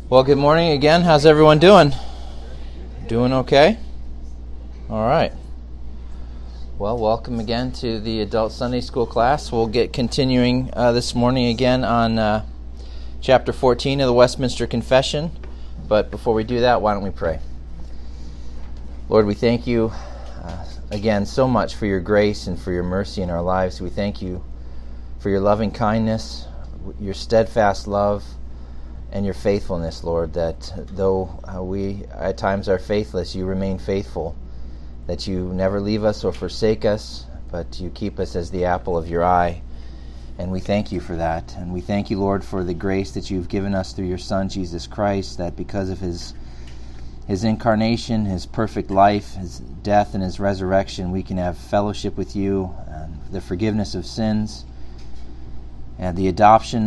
Well, good morning again. How's everyone doing? Doing okay? All right. Well, welcome again to the Adult Sunday School class. We'll get continuing this morning again on chapter 14 of the Westminster Confession. But before we do that, why don't we pray? Lord, we thank you again so much for your grace and for your mercy in our lives. We thank you for your loving kindness, your steadfast love, and your faithfulness, Lord, that though we at times are faithless, you remain faithful, that you never leave us or forsake us, but you keep us as the apple of your eye. And we thank you for that. And we thank you, Lord, for the grace that you've given us through your Son, Jesus Christ, that because of his incarnation, his perfect life, his death, and his resurrection, we can have fellowship with you, and the forgiveness of sins, and the adoption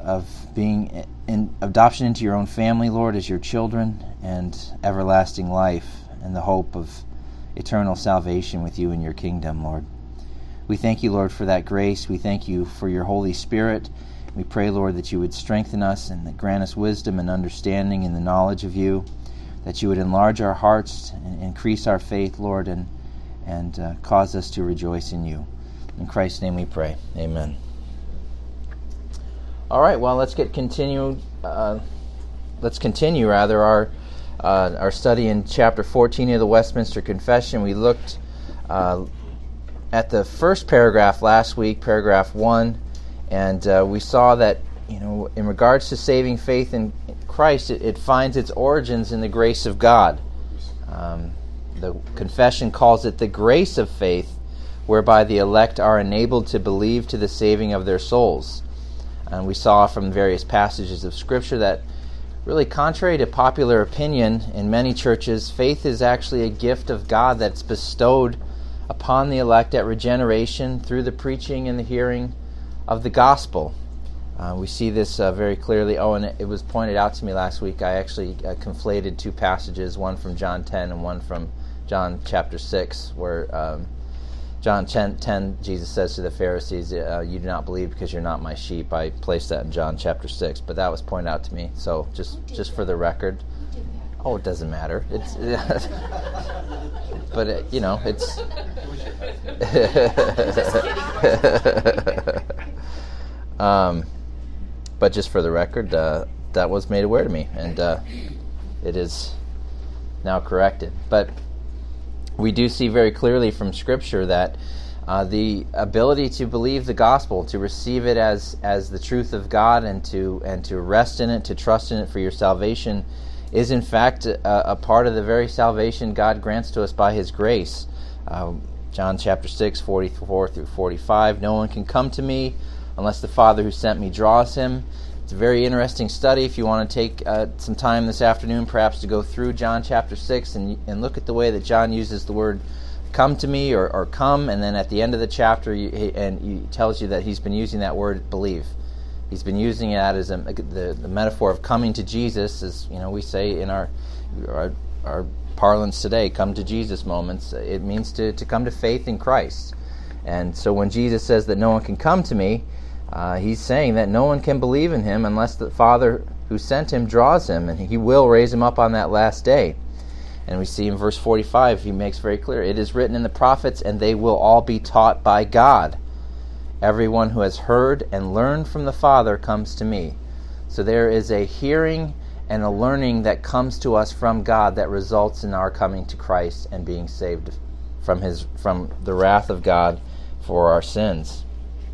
adoption into your own family, Lord, as your children, and everlasting life, and the hope of eternal salvation with you in your kingdom, Lord. We thank you, Lord, for that grace. We thank you for your Holy Spirit. We pray, Lord, that you would strengthen us and grant us wisdom and understanding in the knowledge of you, that you would enlarge our hearts and increase our faith, Lord, and cause us to rejoice in you. In Christ's name we pray. Amen. All right, well, let's continue our study in chapter 14 of the Westminster Confession. We looked at the first paragraph last week, paragraph 1, and we saw that, in regards to saving faith in Christ, it finds its origins in the grace of God. The confession calls it the grace of faith, whereby the elect are enabled to believe to the saving of their souls. And we saw from various passages of Scripture that, really contrary to popular opinion in many churches, faith is actually a gift of God that's bestowed upon the elect at regeneration through the preaching and the hearing of the gospel. We see this very clearly. Oh, and it was pointed out to me last week, I actually conflated two passages, one from John 10 and one from John chapter 6, where John 10, Jesus says to the Pharisees, you do not believe because you're not my sheep. I placed that in John chapter 6, but that was pointed out to me. So just for the record. Oh, it doesn't matter. It's but it's but just for the record, that was made aware to me, and it is now corrected. But we do see very clearly from Scripture that the ability to believe the gospel, to receive it as the truth of God, and to rest in it, to trust in it for your salvation, is in fact a part of the very salvation God grants to us by His grace. John chapter 6, 44 through 45, no one can come to me unless the Father who sent me draws him. It's a very interesting study. If you want to take some time this afternoon, perhaps to go through John chapter 6 and look at the way that John uses the word come to me or come, and then at the end of the chapter he tells you that he's been using that word believe. He's been using it as the metaphor of coming to Jesus, as we say in our parlance today, come to Jesus moments. It means to come to faith in Christ. And so when Jesus says that no one can come to me, he's saying that no one can believe in him unless the Father who sent him draws him, and he will raise him up on that last day. And we see in verse 45, he makes very clear, it is written in the prophets, and they will all be taught by God. Everyone who has heard and learned from the Father comes to me. So there is a hearing and a learning that comes to us from God that results in our coming to Christ and being saved from the wrath of God for our sins.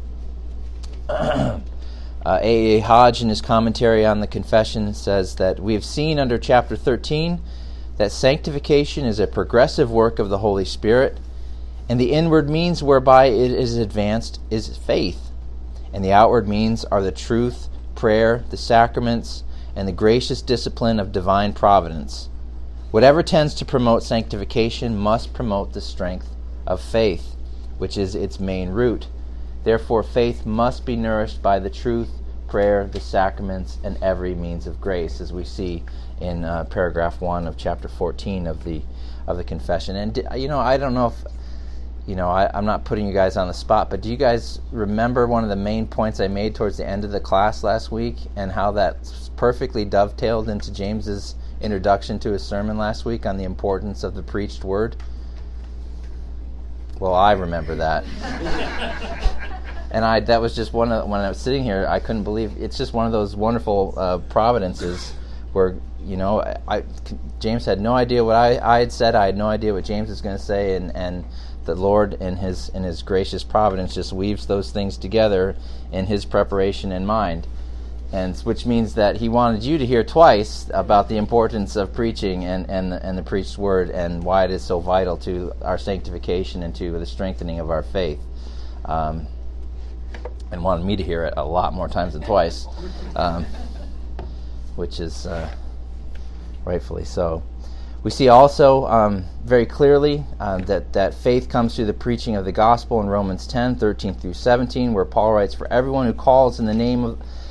A. Hodge, in his commentary on the Confession, says that we have seen under chapter 13 that sanctification is a progressive work of the Holy Spirit, and the inward means whereby it is advanced is faith, and the outward means are the truth, prayer, the sacraments, and the gracious discipline of divine providence. Whatever tends to promote sanctification must promote the strength of faith, which is its main root. Therefore, faith must be nourished by the truth, prayer, the sacraments, and every means of grace, as we see in paragraph 1 of chapter 14 of the Confession. And I don't know if I'm not putting you guys on the spot, but do you guys remember one of the main points I made towards the end of the class last week, and how that perfectly dovetailed into James's introduction to his sermon last week on the importance of the preached word? Well, I remember that. And that was just when I was sitting here, I couldn't believe, it's just one of those wonderful providences where, James had no idea what I had said. I had no idea what James was going to say, and the Lord in his gracious providence just weaves those things together in his preparation in mind, and which means that he wanted you to hear twice about the importance of preaching and the preached word, and why it is so vital to our sanctification and to the strengthening of our faith. And wanted me to hear it a lot more times than twice, which is rightfully so. We see also very clearly that faith comes through the preaching of the gospel in Romans 10:13 through 17, where Paul writes, "For everyone who calls on the name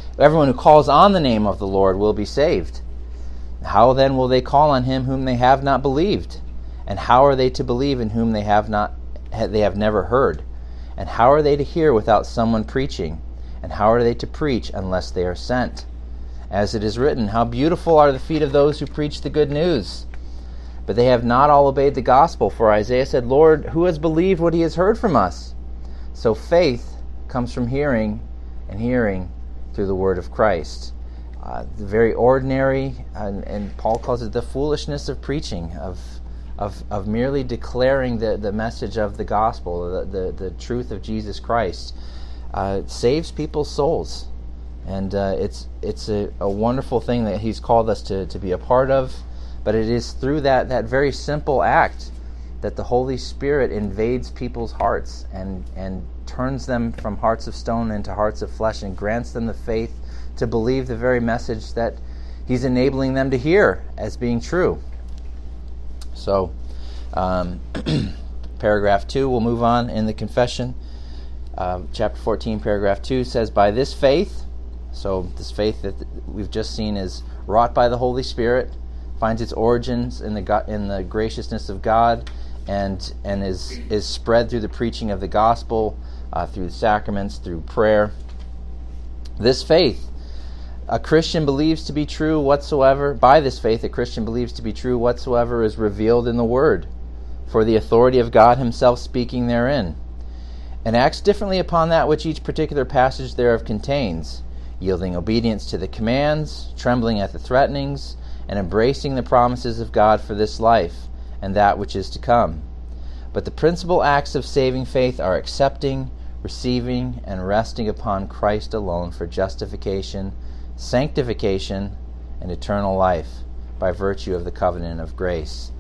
of the Lord will be saved. How then will they call on him whom they have not believed? And how are they to believe in whom they have never heard? And how are they to hear without someone preaching? And how are they to preach unless they are sent? As it is written, how beautiful are the feet of those who preach the good news. But they have not all obeyed the gospel. For Isaiah said, Lord, who has believed what he has heard from us? So faith comes from hearing, and hearing through the word of Christ." The very ordinary, and Paul calls it the foolishness of preaching, of merely declaring the message of the gospel, the truth of Jesus Christ, saves people's souls. And it's a wonderful thing that he's called us to be a part of. But it is through that very simple act that the Holy Spirit invades people's hearts and turns them from hearts of stone into hearts of flesh, and grants them the faith to believe the very message that he's enabling them to hear as being true. So, paragraph 2, we'll move on in the confession. Chapter 14, paragraph 2 says, "By this faith," so this faith that we've just seen is wrought by the Holy Spirit, finds its origins in the graciousness of God, and is spread through the preaching of the gospel, through the sacraments, through prayer. This faith, a Christian believes to be true whatsoever. By this faith, a Christian believes to be true whatsoever is revealed in the Word, for the authority of God Himself speaking therein, and acts differently upon that which each particular passage thereof contains, yielding obedience to the commands, trembling at the threatenings, and embracing the promises of God for this life and that which is to come. But the principal acts of saving faith are accepting, receiving, and resting upon Christ alone for justification, sanctification, and eternal life by virtue of the covenant of grace.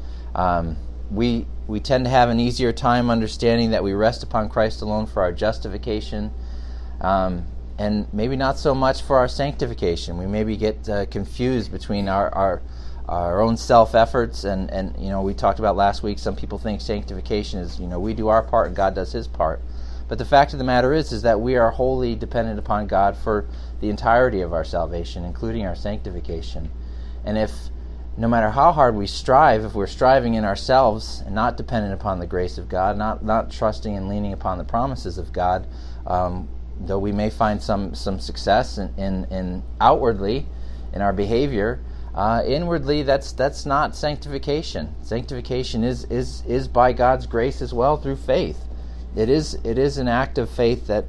We tend to have an easier time understanding that we rest upon Christ alone for our justification, and maybe not so much for our sanctification. We maybe get confused between our own self-efforts and we talked about last week, some people think sanctification is, we do our part and God does His part. But the fact of the matter is that we are wholly dependent upon God for the entirety of our salvation, including our sanctification. And if, no matter how hard we strive, if we're striving in ourselves and not dependent upon the grace of God, not trusting and leaning upon the promises of God, though we may find some success in outwardly in our behavior, inwardly that's not sanctification. Sanctification is by God's grace as well through faith. It is an act of faith that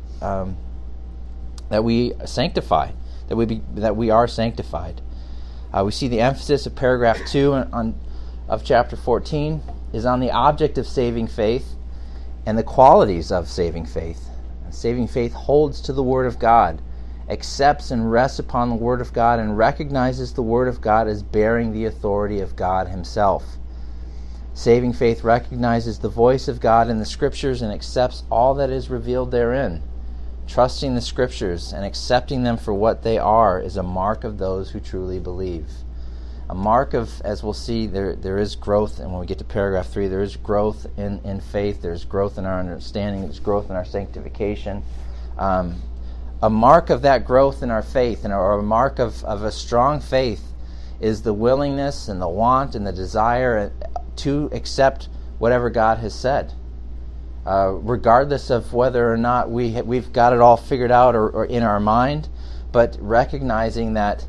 we sanctify, that we are sanctified. We see the emphasis of paragraph 2 of chapter 14 is on the object of saving faith and the qualities of saving faith. Saving faith holds to the Word of God, accepts and rests upon the Word of God, and recognizes the Word of God as bearing the authority of God Himself. Saving faith recognizes the voice of God in the Scriptures and accepts all that is revealed therein. Trusting the Scriptures and accepting them for what they are is a mark of those who truly believe. A mark of, as we'll see, there is growth, and when we get to paragraph 3, there is growth in faith, there's growth in our understanding, there's growth in our sanctification. A mark of that growth in our faith, or a mark of a strong faith, is the willingness and the want and the desire to accept whatever God has said. regardless of whether or not we've got it all figured out or in our mind, but recognizing that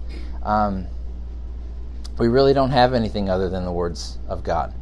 we really don't have anything other than the words of God.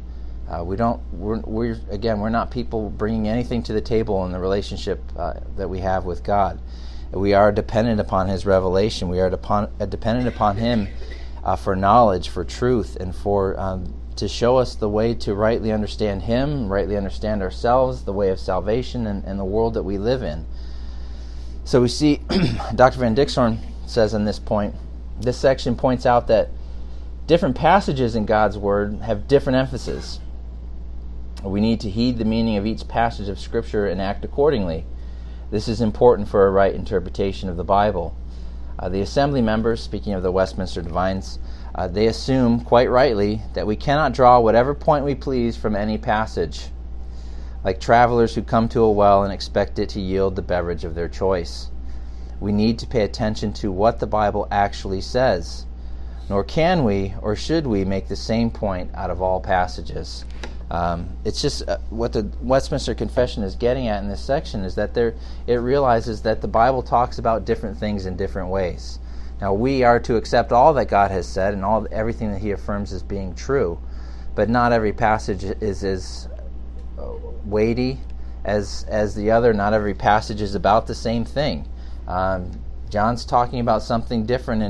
We're not people bringing anything to the table in the relationship that we have with God. We are dependent upon His revelation. We are dependent upon Him for knowledge, for truth, and for to show us the way to rightly understand Him, rightly understand ourselves, the way of salvation, and the world that we live in. So we see, Dr. Van Dixhoorn says on this point, this section points out that different passages in God's Word have different emphasis. We need to heed the meaning of each passage of Scripture and act accordingly. This is important for a right interpretation of the Bible. The assembly members, speaking of the Westminster Divines, they assume, quite rightly, that we cannot draw whatever point we please from any passage, like travelers who come to a well and expect it to yield the beverage of their choice. We need to pay attention to what the Bible actually says, nor can we or should we make the same point out of all passages. It's just what the Westminster Confession is getting at in this section is that it realizes that the Bible talks about different things in different ways. Now, we are to accept all that God has said and everything that He affirms as being true, but not every passage is as weighty as the other. Not every passage is about the same thing. John's talking about something different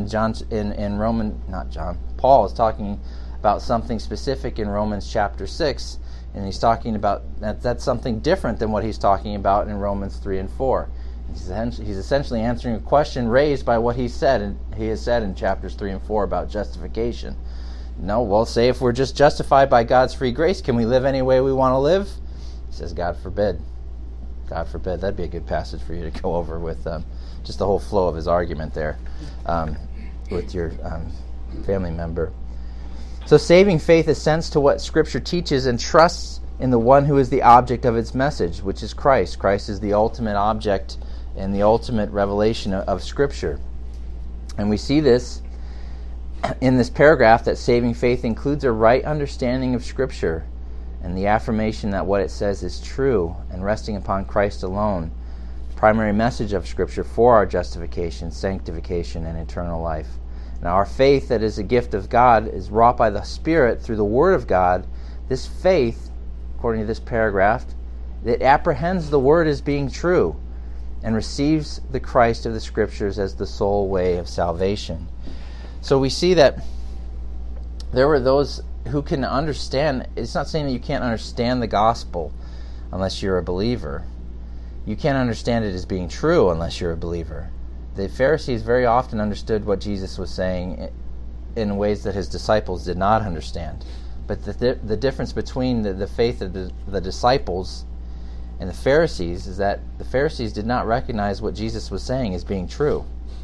Paul is talking about something specific in Romans chapter 6, and he's talking about that's something different than what he's talking about in Romans 3 and 4. He's essentially answering a question raised by what he has said in chapters 3 and 4 about justification. No, well, say if we're just justified by God's free grace, can we live any way we want to live? He says, God forbid. God forbid. That'd be a good passage for you to go over with just the whole flow of his argument there with your family member. So saving faith assents to what Scripture teaches and trusts in the one who is the object of its message, which is Christ. Christ is the ultimate object and the ultimate revelation of Scripture. And we see this in this paragraph, that saving faith includes a right understanding of Scripture and the affirmation that what it says is true and resting upon Christ alone, the primary message of Scripture for our justification, sanctification, and eternal life. Now, our faith that is a gift of God is wrought by the Spirit through the Word of God. This faith, according to this paragraph, it apprehends the Word as being true and receives the Christ of the Scriptures as the sole way of salvation. So we see that there were those who can understand. It's not saying that you can't understand the gospel unless you're a believer. You can't understand it as being true unless you're a believer. The Pharisees very often understood what Jesus was saying in ways that his disciples did not understand. But the difference between the faith of the disciples and the Pharisees is that the Pharisees did not recognize what Jesus was saying as being true.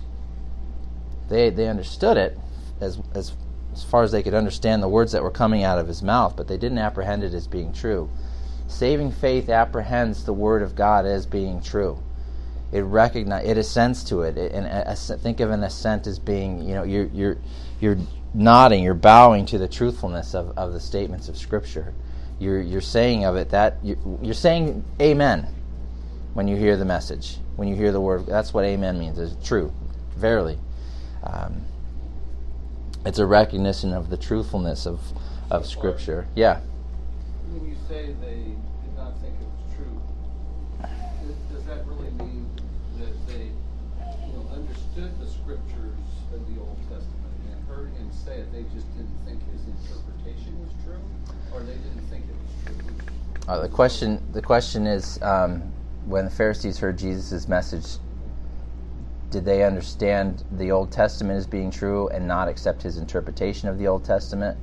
They understood it as far as they could understand the words that were coming out of his mouth, but they didn't apprehend it as being true. Saving faith apprehends the Word of God as being true. It assents to it. Think of an assent as being, you're nodding, you're bowing to the truthfulness of the statements of Scripture. You're saying of it that you're saying amen when you hear the message, when you hear the word. That's what amen means. It's true, verily. It's a recognition of the truthfulness of Scripture. Yeah. When you say they did not think it was true, does that really mean that they understood the Scriptures of the Old Testament and heard him say it? They just didn't think his interpretation was true, or they didn't think it was true? The question is, when the Pharisees heard Jesus' message, did they understand the Old Testament as being true and not accept his interpretation of the Old Testament?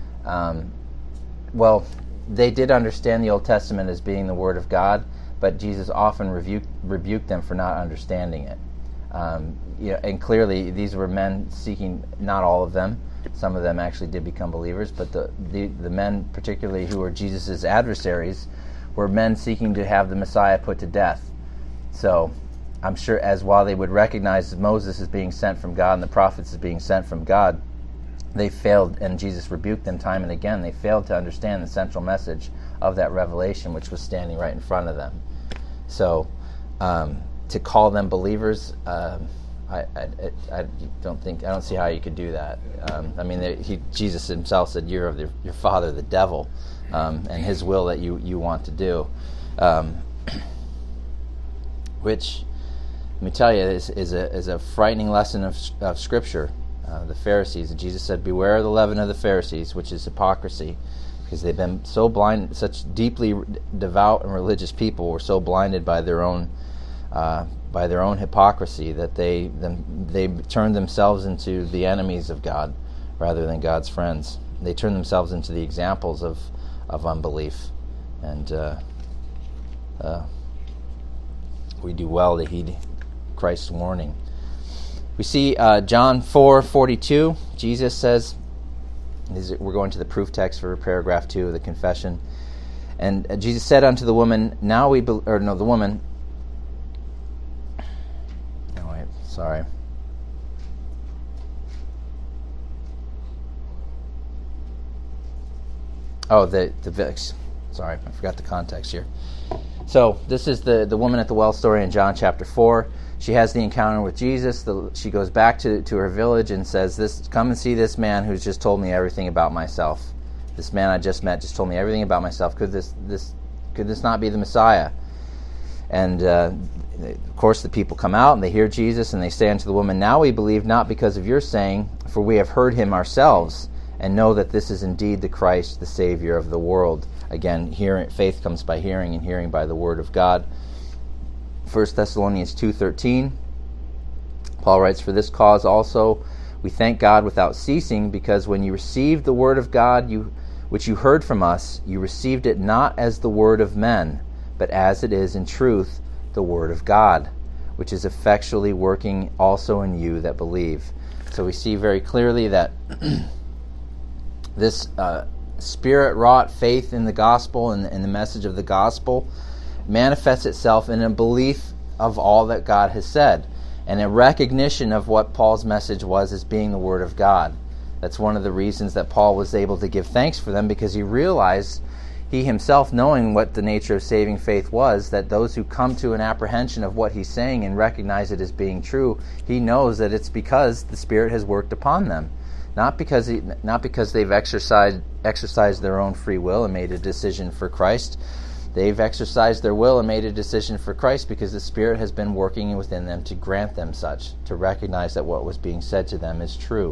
Well, they did understand the Old Testament as being the Word of God, but Jesus often rebuked them for not understanding it. And clearly, these were men seeking, not all of them. Some of them actually did become believers, but the men, particularly who were Jesus' adversaries, were men seeking to have the Messiah put to death. So I'm sure while they would recognize Moses as being sent from God and the prophets as being sent from God, they failed, and Jesus rebuked them time and again. They failed to understand the central message of that revelation, which was standing right in front of them. So, to call them believers, I don't see how you could do that. I mean, Jesus himself said, "You're of your father, the devil, and his will that you want to do," which, let me tell you, is a frightening lesson of Scripture. The Pharisees, Jesus said, "Beware of the leaven of the Pharisees," which is hypocrisy, because they've been so blind. Such deeply devout and religious people were so blinded by their own hypocrisy that they turned themselves into the enemies of God rather than God's friends. They turned themselves into the examples of unbelief, and we do well to heed Christ's warning. We see John 4:42. Jesus says, we're going to the proof text for paragraph 2 of the confession. And Jesus said unto the woman, the woman. Oh wait, sorry. Oh, the sorry, I forgot the context here. So this is the woman at the well story in John chapter 4. She has the encounter with Jesus. She goes back to her village and says, "Come and see this man who's just told me everything about myself. This man I just met just told me everything about myself. Could this not be the Messiah?" And of course the people come out and they hear Jesus and they say unto the woman, "Now we believe not because of your saying, for we have heard him ourselves, and know that this is indeed the Christ, the Savior of the world." Again, faith comes by hearing, and hearing by the word of God. 1 Thessalonians 2:13, Paul writes, "For this cause also we thank God without ceasing, because when you received the word of God, which you heard from us, you received it not as the word of men, but as it is in truth the word of God, which is effectually working also in you that believe." So we see very clearly that this Spirit-wrought faith in the gospel and the message of the gospel manifests itself in a belief of all that God has said, and a recognition of what Paul's message was as being the Word of God. That's one of the reasons that Paul was able to give thanks for them, because he realized, he himself knowing what the nature of saving faith was, that those who come to an apprehension of what he's saying and recognize it as being true, he knows that it's because the Spirit has worked upon them. Not because they've exercised their own free will and made a decision for Christ. They've exercised their will and made a decision for Christ because the Spirit has been working within them to grant them such, to recognize that what was being said to them is true.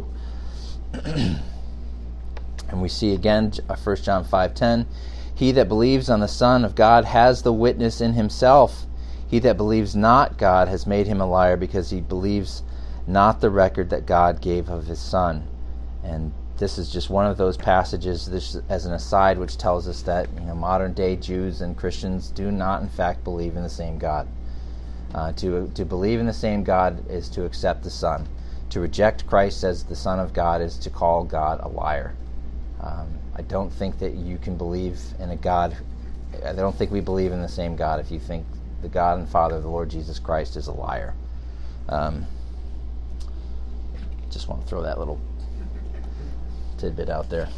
And we see again 1 John 5:10, "He that believes on the Son of God has the witness in himself. He that believes not God has made him a liar, because he believes not the record that God gave of his Son." And this is just one of those passages, this as an aside, which tells us that modern day Jews and Christians do not in fact believe in the same God. To believe in the same God is to accept the Son. To reject Christ as the Son of God is to call God a liar. I don't think that you can believe in a God. I don't think we believe in the same God if you think the God and Father of the Lord Jesus Christ is a liar. Just want to throw that little tidbit out there.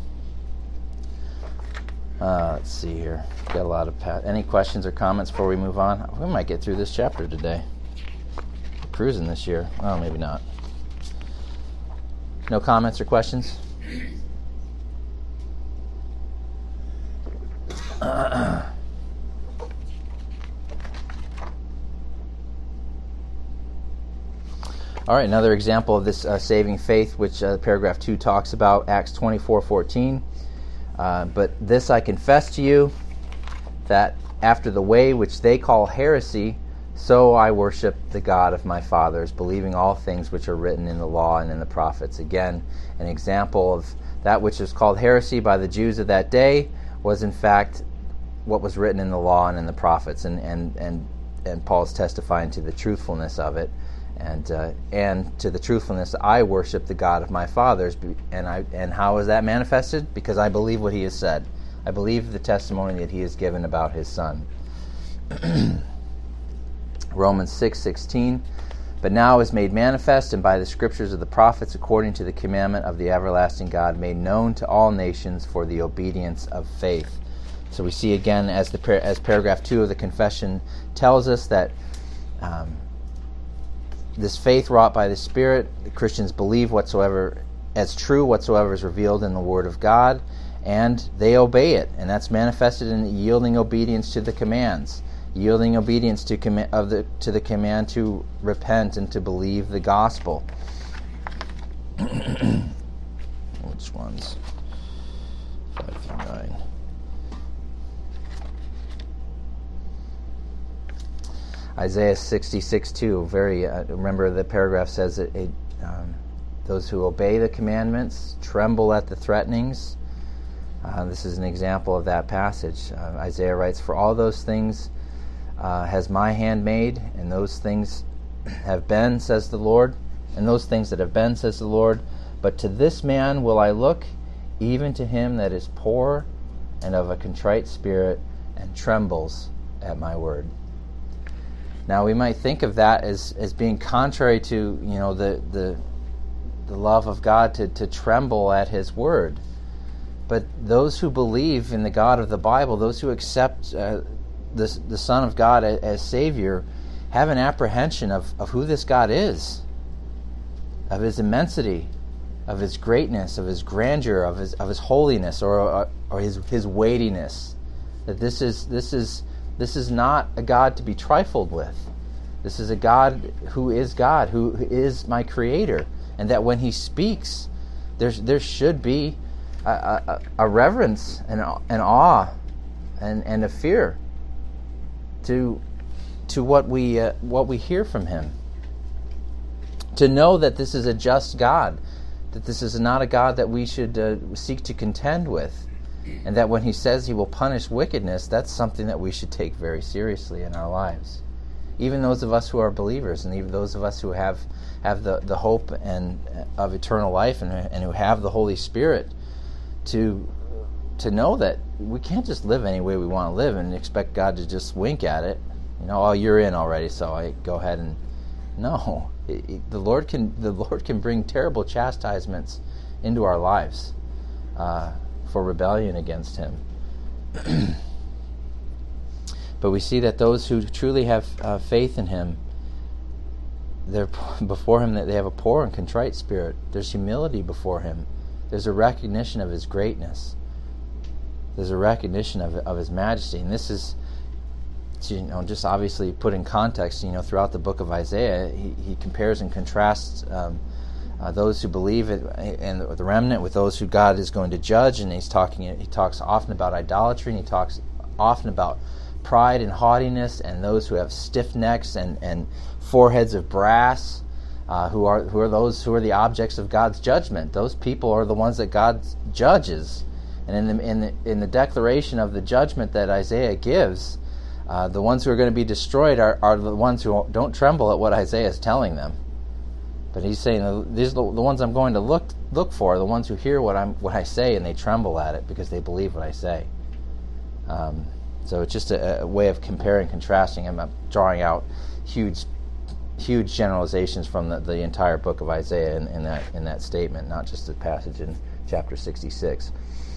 Let's see here. Got a lot of any questions or comments before we move on? We might get through this chapter today. We're cruising this year. Oh, maybe not. No comments or questions? All right, another example of this saving faith, which paragraph 2 talks about, Acts 24:14. "But this I confess to you, that after the way which they call heresy, so I worship the God of my fathers, believing all things which are written in the law and in the prophets." Again, an example of that which is called heresy by the Jews of that day was in fact what was written in the law and in the prophets, and Paul's testifying to the truthfulness of it. And to the truthfulness, I worship the God of my fathers, and how is that manifested? Because I believe what he has said. I believe the testimony that he has given about his Son. Romans 6:16, but now is made manifest, and by the scriptures of the prophets, according to the commandment of the everlasting God, made known to all nations for the obedience of faith. So we see again, as paragraph 2 of the confession tells us, that this faith wrought by the Spirit, the Christians believe whatsoever as true whatsoever is revealed in the Word of God, and they obey it, and that's manifested in yielding obedience to the commands, yielding obedience to the command to repent and to believe the gospel. Which ones? 5 through 9. Isaiah 66:2. Remember the paragraph says that those who obey the commandments tremble at the threatenings. This is an example of that passage. Isaiah writes, "For all those things has my hand made, and those things have been, says the Lord, and those things that have been, says the Lord. But to this man will I look, even to him that is poor and of a contrite spirit, and trembles at my word." Now we might think of that as being contrary to the love of God to tremble at His word. But those who believe in the God of the Bible, those who accept the Son of God as Savior, have an apprehension of who this God is, of His immensity, of His greatness, of His grandeur, of His holiness, or His weightiness. That this is not a God to be trifled with. This is a God, who is my Creator, and that when He speaks, there should be a reverence and an awe and a fear to what we hear from Him. To know that this is a just God, that this is not a God that we should seek to contend with, and that when He says He will punish wickedness, that's something that we should take very seriously in our lives. Even those of us who are believers, and even those of us who have the hope and of eternal life, and who have the Holy Spirit, to know that we can't just live any way we want to live and expect God to just wink at it. Oh, you're in already, so I go ahead and no. The Lord can bring terrible chastisements into our lives for rebellion against Him. But we see that those who truly have faith in Him, they're before Him, that they have a poor and contrite spirit. There's humility before Him. There's a recognition of His greatness. There's a recognition of His majesty. And this is, just obviously put in context, throughout the book of Isaiah, he compares and contrasts those who believe it and the remnant with those who God is going to judge. And he talks often about idolatry, and he talks often about pride and haughtiness, and those who have stiff necks and foreheads of brass, who are the objects of God's judgment. Those people are the ones that God judges. And in the declaration of the judgment that Isaiah gives, the ones who are going to be destroyed are the ones who don't tremble at what Isaiah is telling them. But he's saying these are the ones I'm going to look for, the ones who hear what I say, and they tremble at it because they believe what I say. So it's just a way of comparing, contrasting. I'm not drawing out huge generalizations from the entire book of Isaiah in that statement, not just the passage in chapter 66.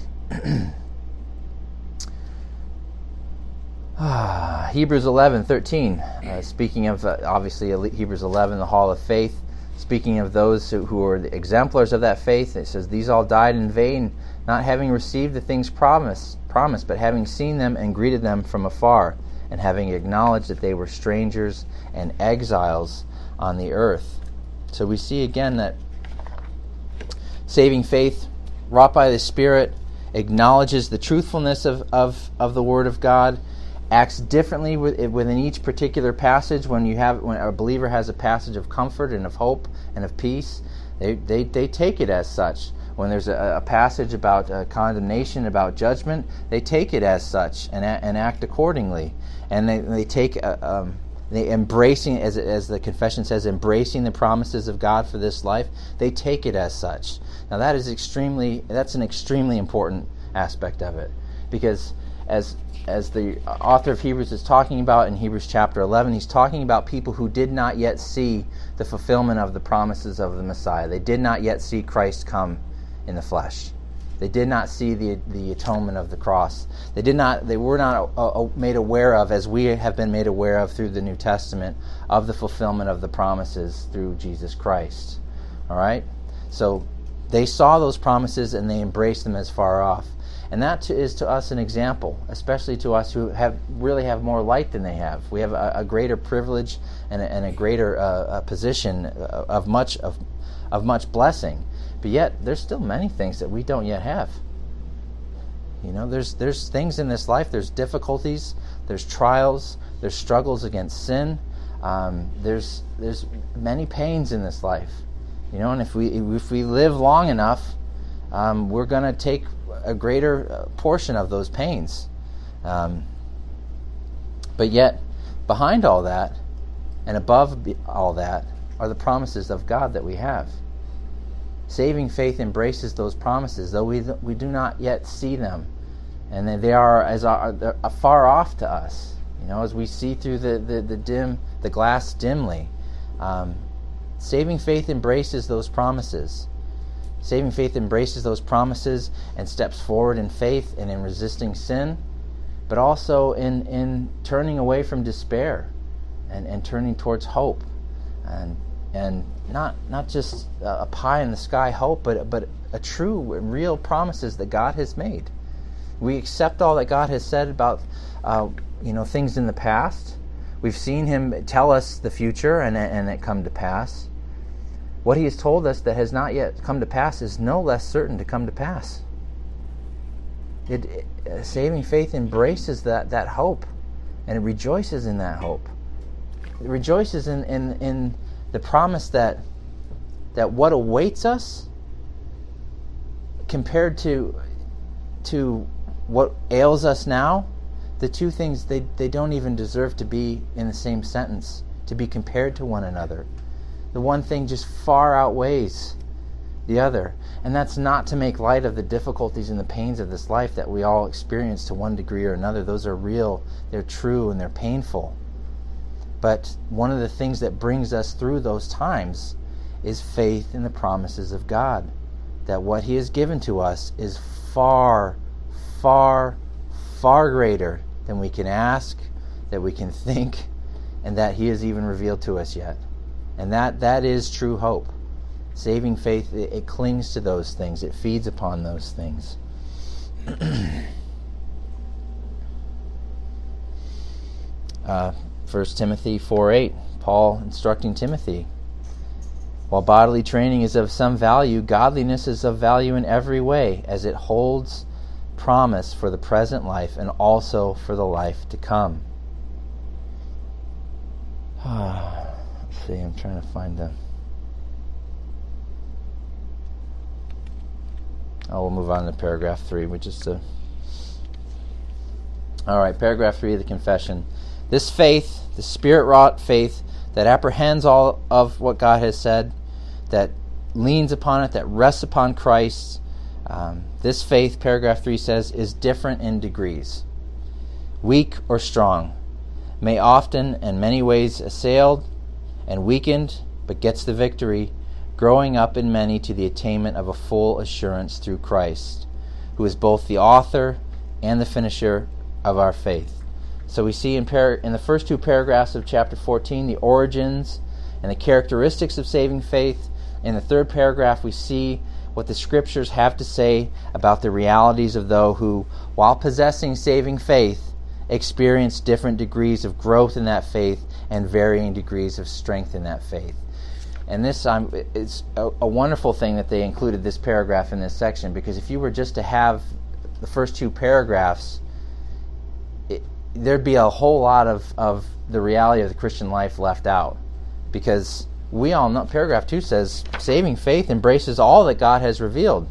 Hebrews 11:13. Speaking of obviously Hebrews 11, the hall of faith. Speaking of those who are the exemplars of that faith, it says, "These all died in vain, not having received the things promised, but having seen them and greeted them from afar, and having acknowledged that they were strangers and exiles on the earth." So we see again that saving faith, wrought by the Spirit, acknowledges the truthfulness of the Word of God, acts differently within each particular passage. When a believer has a passage of comfort and of hope and of peace, they take it as such. When there's a passage about condemnation, about judgment, they take it as such and act accordingly. And they take they embracing, as the confession says, embracing the promises of God for this life. They take it as such. Now that's an extremely important aspect of it, because as the author of Hebrews is talking about in Hebrews chapter 11, he's talking about people who did not yet see the fulfillment of the promises of the Messiah. They did not yet see Christ come in the flesh. They did not see the atonement of the cross. They were not made aware of, as we have been made aware of through the New Testament, of the fulfillment of the promises through Jesus Christ. All right? So they saw those promises and they embraced them as far off. And that is to us an example, especially to us who really have more light than they have. We have a greater privilege and a greater position of much blessing. But yet, there's still many things that we don't yet have. You know, there's things in this life. There's difficulties. There's trials. There's struggles against sin. There's many pains in this life. You know, and if we live long enough, we're going to take a greater portion of those pains. But yet, behind all that, and above all that, are the promises of God that we have. Saving faith embraces those promises, though we do not yet see them, and they are far off to us. You know, as we see through the glass dimly. Saving faith embraces those promises. Saving faith embraces those promises and steps forward in faith and in resisting sin, but also in turning away from despair and turning towards hope, and not just a pie in the sky hope, but a true and real promises that God has made. We accept all that God has said about things in the past. We've seen Him tell us the future and it come to pass. What He has told us that has not yet come to pass is no less certain to come to pass. Saving faith embraces that hope, and it rejoices in that hope. It rejoices in the promise that what awaits us compared to what ails us now, the two things, they don't even deserve to be in the same sentence, to be compared to one another. The one thing just far outweighs the other. And that's not to make light of the difficulties and the pains of this life that we all experience to one degree or another. Those are real, they're true, and they're painful. But one of the things that brings us through those times is faith in the promises of God. That what He has given to us is far, far, far greater than we can ask, that we can think, and that He has even revealed to us yet. And that is true hope. Saving faith, it clings to those things. It feeds upon those things. 1 Timothy 4:8, Paul instructing Timothy, while bodily training is of some value, godliness is of value in every way, as it holds promise for the present life and also for the life to come. Let's see, I'm trying to find the... we'll move on to paragraph 3, which is the... All right, paragraph 3 of the confession. This faith, the Spirit-wrought faith that apprehends all of what God has said, that leans upon it, that rests upon Christ, this faith, paragraph 3 says, is different in degrees. Weak or strong, may often in many ways assailed and weakened, but gets the victory, growing up in many to the attainment of a full assurance through Christ, who is both the author and the finisher of our faith. So we see in the first two paragraphs of chapter 14 the origins and the characteristics of saving faith. In the third paragraph we see what the Scriptures have to say about the realities of those who, while possessing saving faith, experience different degrees of growth in that faith and varying degrees of strength in that faith. And this it's a wonderful thing that they included this paragraph in this section, because if you were just to have the first two paragraphs, there'd be a whole lot of the reality of the Christian life left out. Because we all know, paragraph 2 says, saving faith embraces all that God has revealed.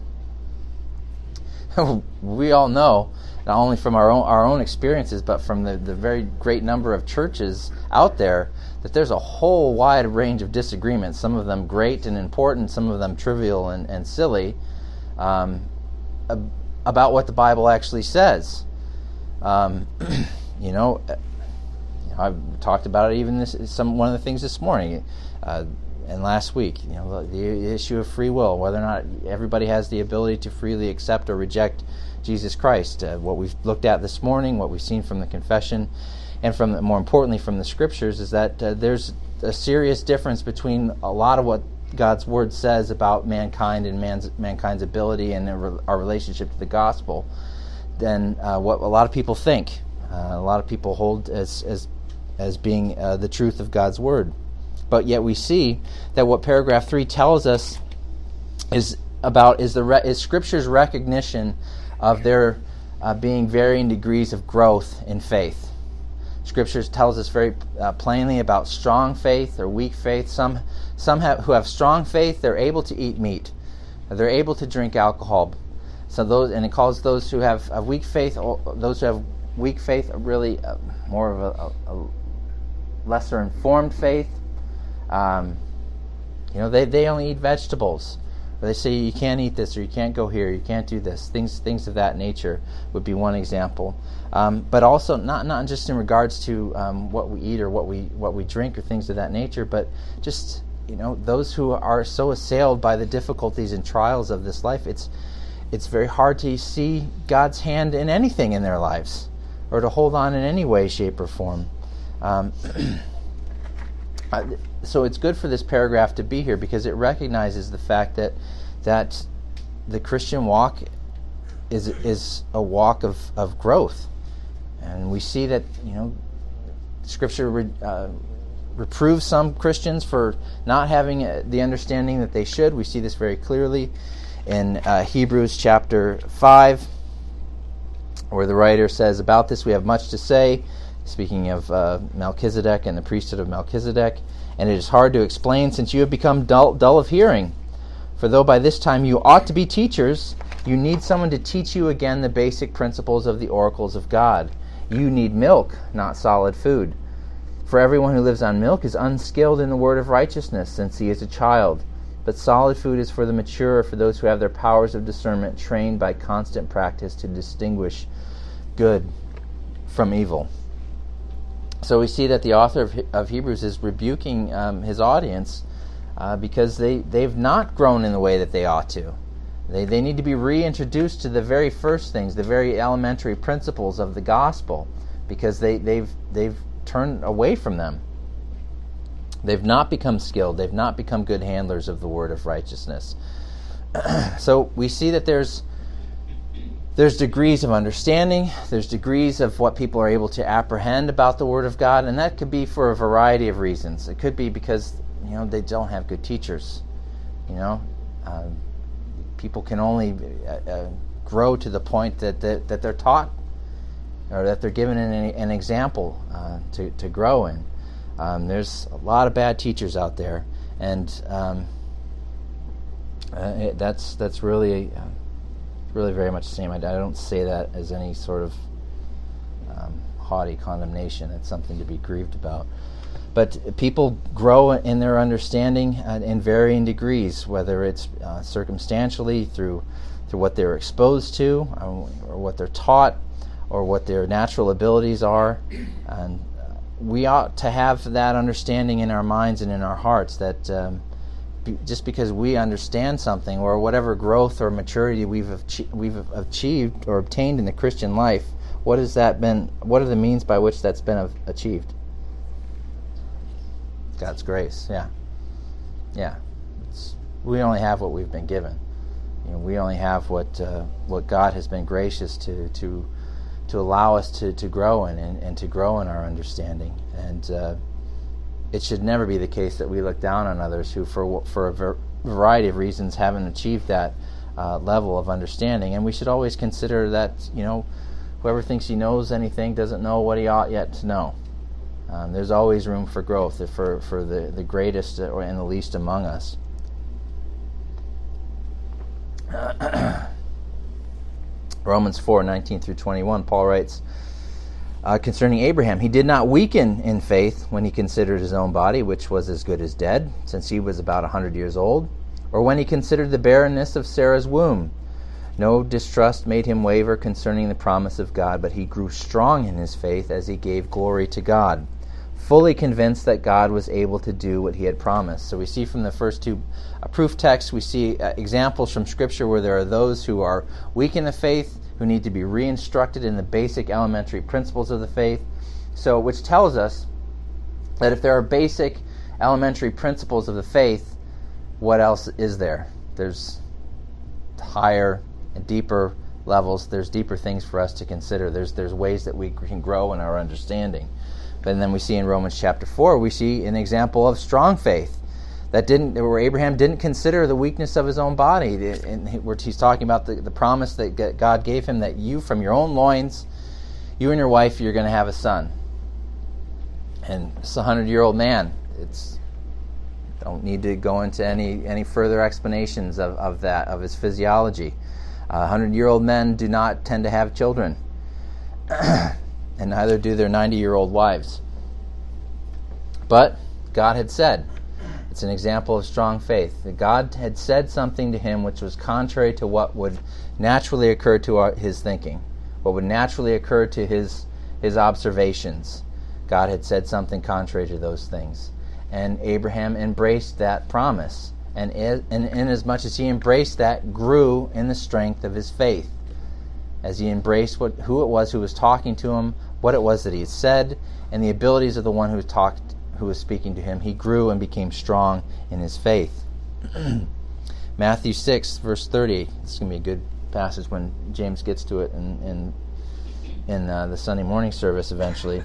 We all know, not only from our own experiences, but from the very great number of churches out there, that there's a whole wide range of disagreements, some of them great and important, some of them trivial and silly, about what the Bible actually says. I've talked about it even one of the things this morning. and last week, the issue of free will, whether or not everybody has the ability to freely accept or reject Jesus Christ. What we've looked at this morning, what we've seen from the confession, and more importantly from the Scriptures, is that there's a serious difference between a lot of what God's Word says about mankind and mankind's ability and our relationship to the gospel than what a lot of people think. A lot of people hold as being the truth of God's Word. But yet we see that what paragraph 3 tells us is Scripture's recognition of there being varying degrees of growth in faith. Scripture tells us very plainly about strong faith or weak faith. Some who have strong faith, they're able to eat meat, they're able to drink alcohol. And it calls those who have a weak faith, really more of a lesser informed faith. They only eat vegetables. Or they say you can't eat this, or you can't go here, you can't do this. Things of that nature would be one example. But also not just in regards to what we eat or what we drink or things of that nature, but just those who are so assailed by the difficulties and trials of this life. It's very hard to see God's hand in anything in their lives, or to hold on in any way, shape, or form. So it's good for this paragraph to be here because it recognizes the fact that the Christian walk is a walk of growth, and we see that Scripture reproves some Christians for not having the understanding that they should. We see this very clearly in Hebrews chapter 5, where the writer says, "About this we have much to say," speaking of Melchizedek and the priesthood of Melchizedek, "and it is hard to explain since you have become dull of hearing. For though by this time you ought to be teachers, you need someone to teach you again the basic principles of the oracles of God. You need milk, not solid food. For everyone who lives on milk is unskilled in the word of righteousness, since he is a child. But solid food is for the mature, for those who have their powers of discernment trained by constant practice to distinguish good from evil." So we see that the author of Hebrews is rebuking his audience because they've not grown in the way that they ought to. They need to be reintroduced to the very first things, the very elementary principles of the gospel, because they've turned away from them. They've not become skilled. They've not become good handlers of the word of righteousness. So we see that there's degrees of understanding, there's degrees of what people are able to apprehend about the Word of God, and that could be for a variety of reasons. It could be because they don't have good teachers. People can only grow to the point that they're taught, or that they're given an example to grow in. There's a lot of bad teachers out there, and that's really very much the same. I don't say that as any sort of haughty condemnation. It's something to be grieved about. But people grow in their understanding in varying degrees, whether it's circumstantially through what they're exposed to, or what they're taught, or what their natural abilities are. And we ought to have that understanding in our minds and in our hearts that just because we understand something, or whatever growth or maturity we've achieved or obtained in the Christian life, what has that been? What are the means by which that's been achieved? God's grace. Yeah. We only have what we've been given. We only have what God has been gracious to allow us to grow in and to grow in our understanding. And it should never be the case that we look down on others who, for a variety of reasons, haven't achieved that level of understanding. And we should always consider that, whoever thinks he knows anything doesn't know what he ought yet to know. There's always room for growth for the greatest and the least among us. Romans 4:19-21, Paul writes, concerning Abraham, he did not weaken in faith when he considered his own body, which was as good as dead, since he was about 100 years old, or when he considered the barrenness of Sarah's womb. No distrust made him waver concerning the promise of God, but he grew strong in his faith as he gave glory to God, fully convinced that God was able to do what he had promised. So we see from the first two proof texts, we see examples from Scripture where there are those who are weak in the faith, who need to be re-instructed in the basic elementary principles of the faith. So, which tells us that if there are basic elementary principles of the faith, what else is there? There's higher and deeper levels. There's deeper things for us to consider. There's ways that we can grow in our understanding. But then we see in Romans chapter 4, we see an example of strong faith where Abraham didn't consider the weakness of his own body. And where he's talking about the promise that God gave him, that you, from your own loins, you and your wife, you're going to have a son. And it's a 100-year-old man. Don't need to go into any further explanations of that, of his physiology. 100-year-old men do not tend to have children, and neither do their 90-year-old wives. But God had said, it's an example of strong faith, that God had said something to him which was contrary to what would naturally occur to his thinking, what would naturally occur to his observations. God had said something contrary to those things. And Abraham embraced that promise. And inasmuch as he embraced that, grew in the strength of his faith. As he embraced who it was who was talking to him, what it was that he had said, and the abilities of the one who was speaking to him, he grew and became strong in his faith. Matthew 6, verse 30. This is going to be a good passage when James gets to it in the Sunday morning service eventually.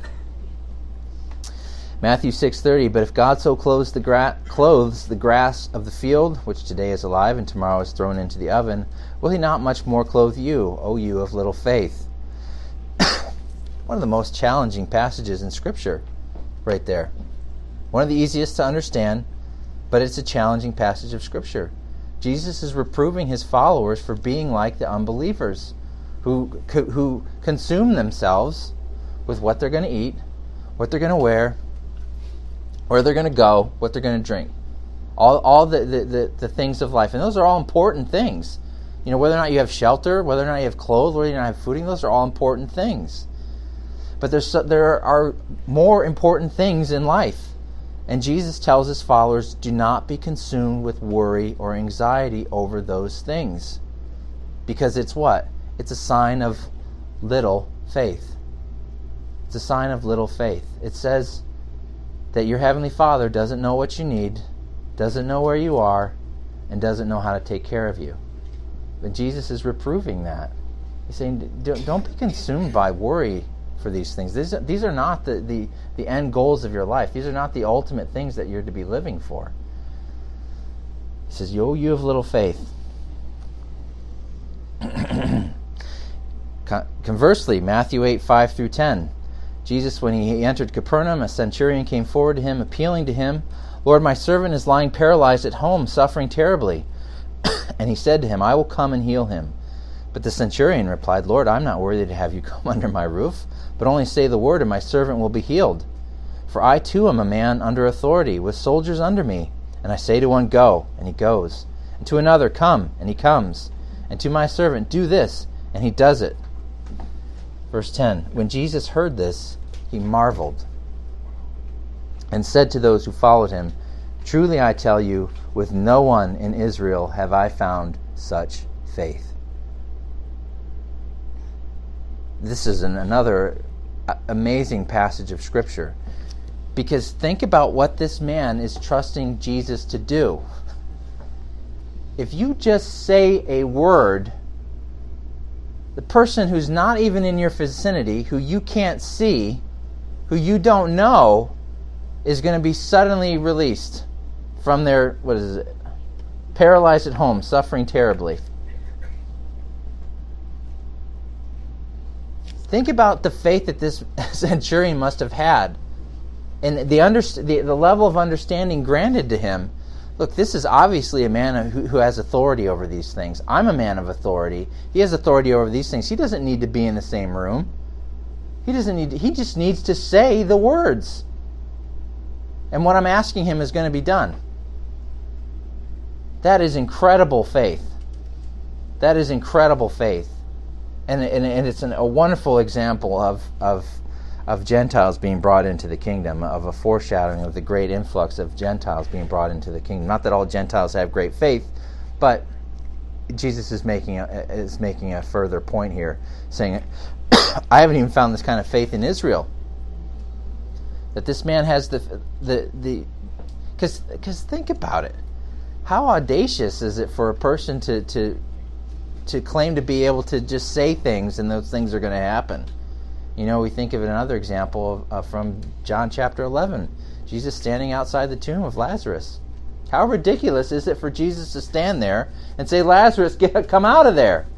Matthew 6:30, but if God so clothes the grass of the field, which today is alive and tomorrow is thrown into the oven, will he not much more clothe you, O you of little faith? One of the most challenging passages in Scripture, right there. One of the easiest to understand, but it's a challenging passage of Scripture. Jesus is reproving his followers for being like the unbelievers, who consume themselves with what they're going to eat, what they're going to wear, where they're going to go, what they're going to drink. All the things of life. And those are all important things. You know, whether or not you have shelter, whether or not you have clothes, whether or not you have fooding, those are all important things. But there are more important things in life. And Jesus tells his followers, do not be consumed with worry or anxiety over those things. Because it's what? It's a sign of little faith. It's a sign of little faith. It says that your Heavenly Father doesn't know what you need, doesn't know where you are, and doesn't know how to take care of you. But Jesus is reproving that. He's saying, don't be consumed by worry for these things. These are not the end goals of your life. These are not the ultimate things that you're to be living for. He says, you have little faith. Conversely, Matthew 8, 5 through 10. Jesus, when he entered Capernaum, a centurion came forward to him, appealing to him, Lord, my servant is lying paralyzed at home, suffering terribly. And he said to him, I will come and heal him. But the centurion replied, Lord, I'm not worthy to have you come under my roof, but only say the word, and my servant will be healed. For I too am a man under authority, with soldiers under me. And I say to one, go, and he goes. And to another, come, and he comes. And to my servant, do this, and he does it. Verse 10, when Jesus heard this, he marveled and said to those who followed him, truly I tell you, with no one in Israel have I found such faith. This is another amazing passage of Scripture, because think about what this man is trusting Jesus to do. If you just say a word, the person who's not even in your vicinity, who you can't see, who you don't know, is going to be suddenly released from their, paralyzed at home, suffering terribly. Think about the faith that this centurion must have had, and the level of understanding granted to him. Look, this is obviously a man who has authority over these things. I'm a man of authority. He has authority over these things. He doesn't need to be in the same room. He just needs to say the words. And what I'm asking him is going to be done. That is incredible faith. That is incredible faith. And it's a wonderful example of of Gentiles being brought into the kingdom, of a foreshadowing of the great influx of Gentiles being brought into the kingdom. Not that all Gentiles have great faith, but Jesus is making a further point here, saying, I haven't even found this kind of faith in Israel. That this man has because think about it. How audacious is it for a person to claim to be able to just say things and those things are going to happen? We think of another example from John chapter 11. Jesus standing outside the tomb of Lazarus. How ridiculous is it for Jesus to stand there and say, Lazarus, come out of there?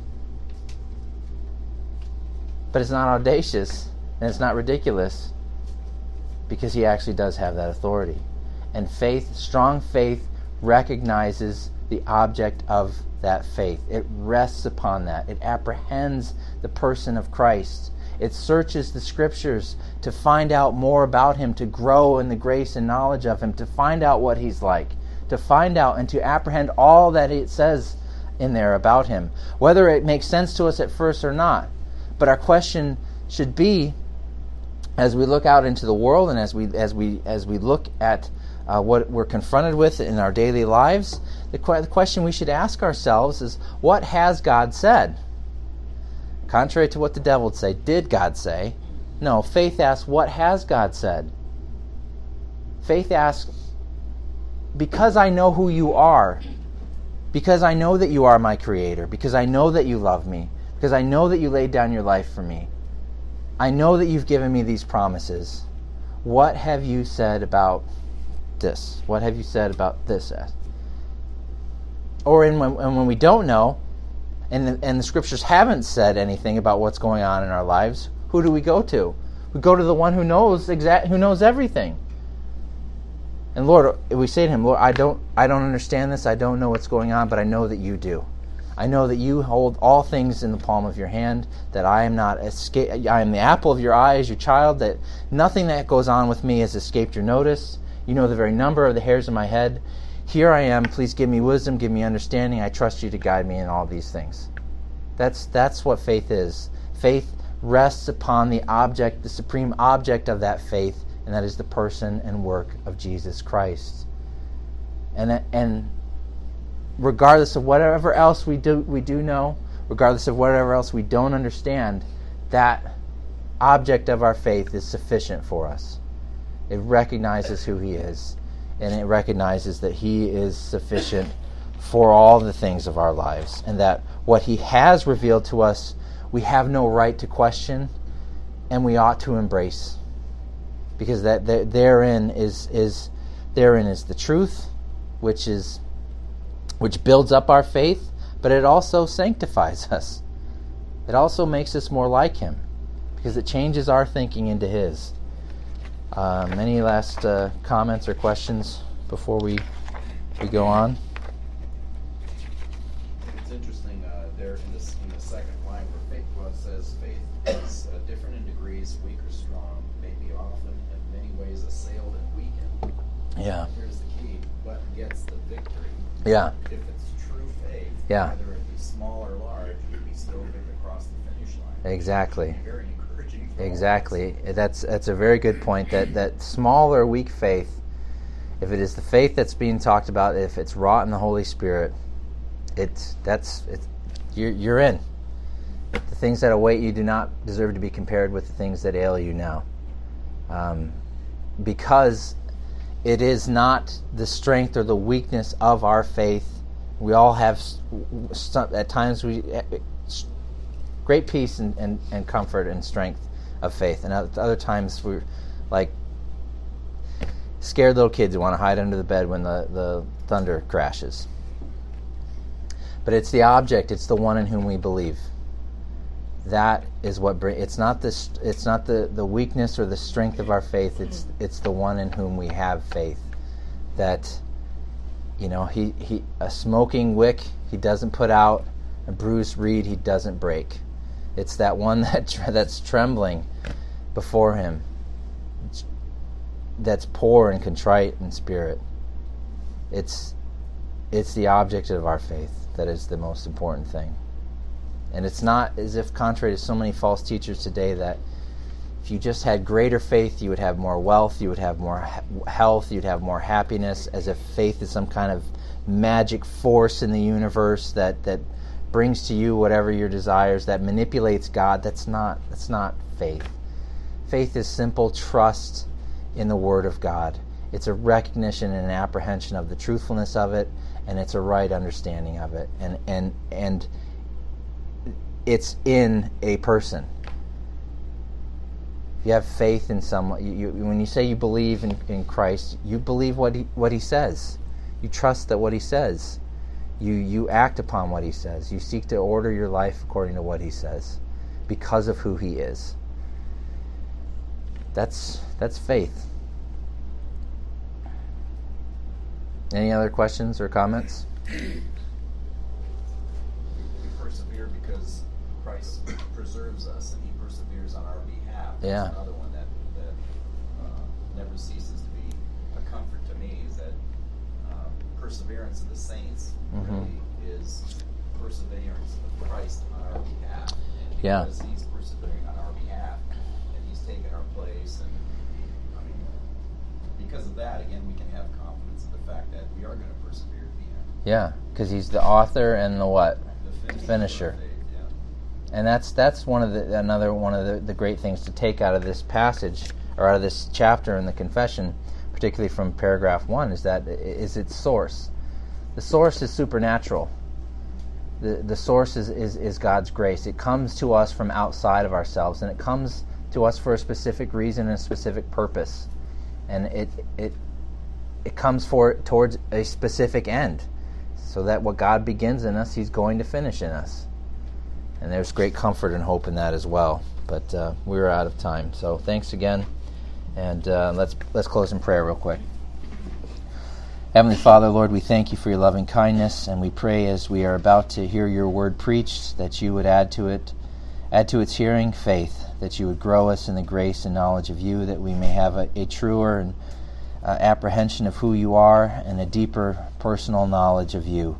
But it's not audacious and it's not ridiculous because he actually does have that authority. And faith, strong faith, recognizes the object of that faith. It rests upon that. It apprehends the person of Christ. It searches the Scriptures to find out more about Him, to grow in the grace and knowledge of Him, to find out what He's like, to find out and to apprehend all that it says in there about Him, whether it makes sense to us at first or not. But our question should be, as we look out into the world and as we look at what we're confronted with in our daily lives, the question we should ask ourselves is, what has God said? Contrary to what the devil would say, did God say? No, faith asks, what has God said? Faith asks, because I know who you are, because I know that you are my Creator, because I know that you love me, because I know that you laid down your life for me, I know that you've given me these promises. What have you said about this? What have you said about this? Or when we don't know, and the Scriptures haven't said anything about what's going on in our lives, who do we go to? We go to the one who knows everything. And Lord, we say to Him, Lord, I don't understand this. I don't know what's going on, but I know that you do. I know that you hold all things in the palm of your hand, that I am I am the apple of your eye as your child, that nothing that goes on with me has escaped your notice. You know the very number of the hairs of my head. Here I am, please give me wisdom, give me understanding. I trust you to guide me in all these things. That's what faith is. Faith rests upon the object, the supreme object of that faith, and that is the person and work of Jesus Christ. And regardless of whatever else we do know, regardless of whatever else we don't understand, that object of our faith is sufficient for us. It recognizes who He is, and it recognizes that He is sufficient for all the things of our lives, and that what He has revealed to us, we have no right to question, and we ought to embrace, because therein is the truth, which builds up our faith, but it also sanctifies us. It also makes us more like Him, because it changes our thinking into His. Any last comments or questions before we go on? It's interesting there in the second line where faith says faith is different in degrees, weak or strong, may be often in many ways assailed and weakened. Yeah. Here's the key: what gets the victory? Yeah. If it's true faith, yeah, whether it be small or large, we still get across the finish line. Exactly. It's very encouraging. Exactly. That's a very good point. That small or weak faith, if it is the faith that's being talked about, if it's wrought in the Holy Spirit, you're in. The things that await you do not deserve to be compared with the things that ail you now, because it is not the strength or the weakness of our faith. We all have, at times, great peace and comfort and strength of faith, and at other times we're like scared little kids who want to hide under the bed when the thunder crashes. But it's the object, it's the one in whom we believe. That is what it's not the weakness or the strength of our faith. It's the one in whom we have faith. That, he a smoking wick he doesn't put out, a bruised reed he doesn't break. It's that one that's trembling before Him, that's poor and contrite in spirit. It's the object of our faith that is the most important thing. And it's not as if, contrary to so many false teachers today, that If you just had greater faith, you would have more wealth, you would have more health, you'd have more happiness, as if faith is some kind of magic force in the universe that brings to you whatever your desires, that manipulates God. That's not faith. Faith is simple trust in the Word of God. It's a recognition and an apprehension of the truthfulness of it, and it's a right understanding of it. And it's in a person. If you have faith in someone, when you say you believe in Christ, you believe what he says. You trust that what he says. You act upon what he says. You seek to order your life according to what he says, because of who he is. That's faith. Any other questions or comments? We persevere because Christ preserves us and he perseveres on our behalf. Yeah. That's another one that never ceases to be a comfort to me, is that perseverance of the saints really is perseverance of Christ on our behalf. And because he's persevering on our behalf and he's taken our place, and because of that, again, we can have confidence in the fact that we are going to persevere to the end. Yeah, because he's the author and the what? The Finisher. of faith, yeah. And that's another one of the great things to take out of this passage, or out of this chapter in the confession, particularly from paragraph 1, is its source. The source is supernatural. The source is God's grace. It comes to us from outside of ourselves, and it comes to us for a specific reason and a specific purpose. And it comes towards a specific end, so that what God begins in us, he's going to finish in us. And there's great comfort and hope in that as well. But we're out of time, so thanks again, and let's close in prayer real quick. Heavenly Father, Lord, we thank you for your loving kindness, and we pray as we are about to hear your word preached that you would add to its hearing faith, that you would grow us in the grace and knowledge of you, that we may have a truer and apprehension of who you are, and a deeper personal knowledge of you,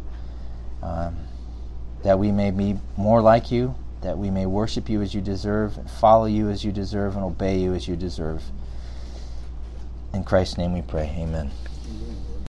that we may be more like you, that we may worship you as you deserve, and follow you as you deserve, and obey you as you deserve. In Christ's name we pray. Amen.